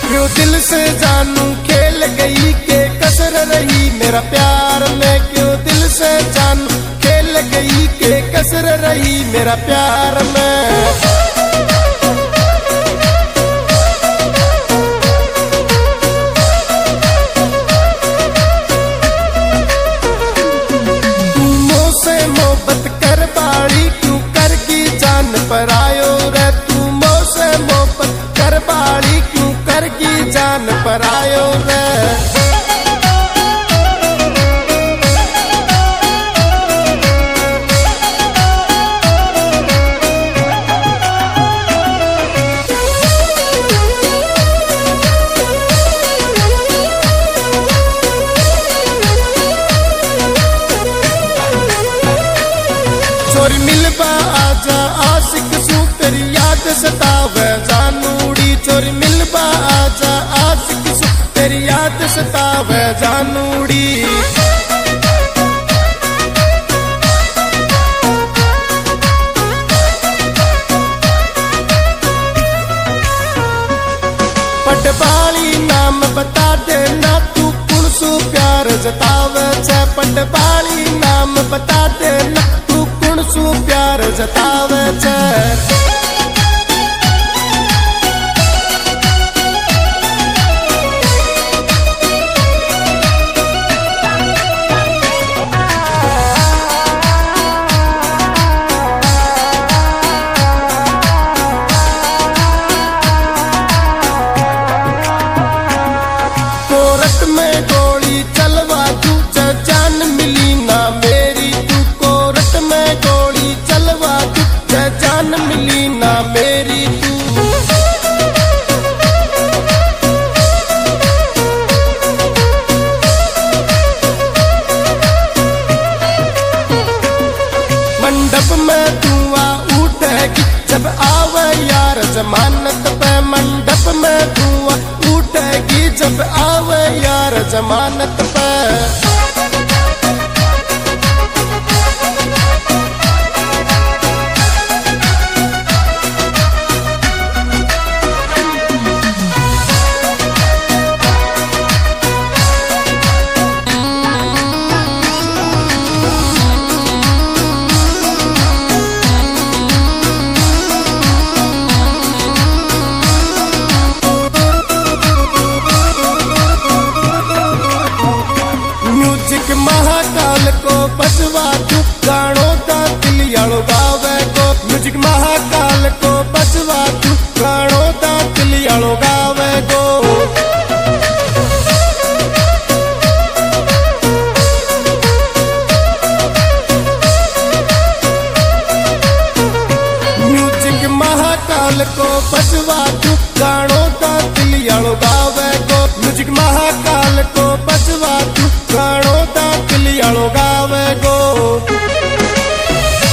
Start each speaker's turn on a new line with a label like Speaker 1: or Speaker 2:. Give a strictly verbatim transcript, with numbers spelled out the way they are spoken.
Speaker 1: क्यों दिल से जानू खेल गई के कसर रही मेरा प्यार में, क्यों दिल से जानू खेल गई के कसर रही मेरा प्यार में। पर आयो रे तू मोसे मोहब्बत कर बाड़ी क्यों कर की जान पर आयो रे। चोरी मिलबा आजा आशिक सू तेरी याद सतावे जानूड़ी, चोरी मिलबा आजा आशिक सू तेरी याद सतावे जानूड़ी। पटवाली नाम बता देना तू कुण सू प्यार जतावे छे, पटवाली नाम बता देना तू कुण सू प्यार जतावे छे। कोरट में गोली चलवा तू जान मिली ना मेरी, तू कोरट में गोली चलवा तू जान मिली ना मेरी तू। मंडप में धुआं उठेगी जब आवे यार जमानत पे, मंडप में धुआं उठेगी जब आवे यार जमानत पे। म्यूजिक महाकाल को बजवा तू गाणो दा दिलियालो गावे गो, म्यूजिक महाकाल को बजवा तू गाणो दा दिलियालो गावे गो। म्यूजिक महाकाल को बजवा तू गाणो दा दिलियालो गावे गो, म्यूजिक महाकाल को बजवा तू